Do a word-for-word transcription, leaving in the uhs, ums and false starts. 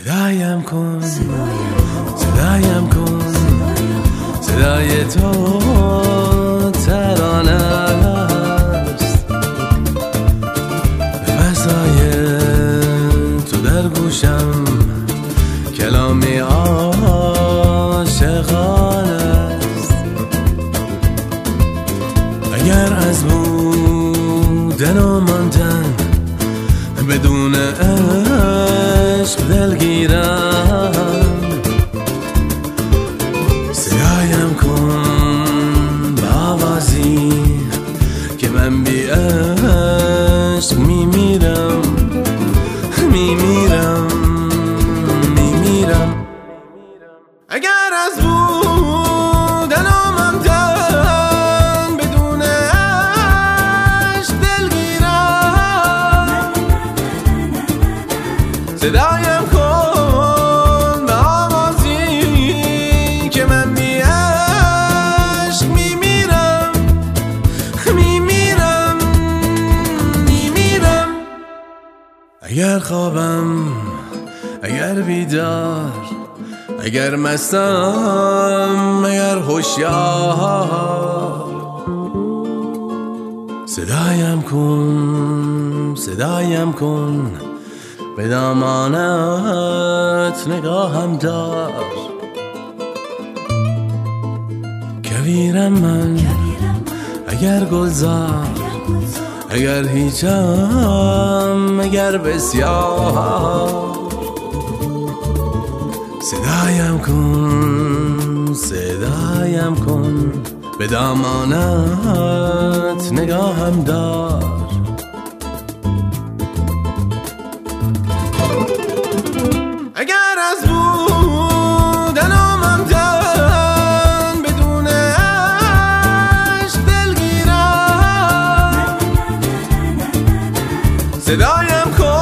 صدایم کن صدایم کن صدای تو ترانه است، به فضای تو در گوشم کلامی عاشقانه است. اگر از بودن و ماندن بدون عشق دلگیرم، صدایم کن به آوازی که من بی عشق میمیرم میمیرم میمیرم. اگر از بودن و ماندن بدون عشق دلگیرم، صدایم کن به آوازی که من بی عشق میمیرم میمیرم میمیرم. اگر خوابم، اگر بیدار، اگر مستم، اگر هوشیار، صدایم کن صدایم کن به دامانت نگاهم دار. کویرم من اگر گلزار، اگر هیچم، اگر بسیار، صدایم کن صدایم کن به دامانت نگاهم دار. اگر از بودن و ماندن بدون عشق دلگیرم، صدایم کن